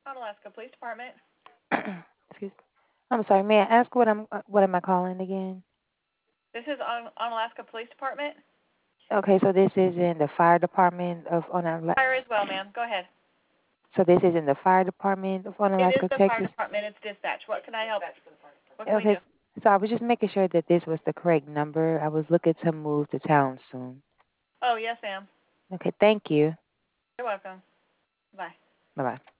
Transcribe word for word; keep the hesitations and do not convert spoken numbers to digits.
Onalaska Police Department. Excuse. I'm sorry. May I ask what I'm uh, what am I calling again? This is on Onalaska Police Department. Okay, so this is in the fire department of Onalaska. Fire as well, ma'am. Go ahead. So this is in the fire department of It is Onalaska, the fire Texas. department. It's dispatch. What can I help? What can we Okay, do? s- so I was just making sure that this was the correct number. I was looking to move to town soon. Oh, yes, ma'am. Okay, thank you. You're welcome. Bye. Bye bye.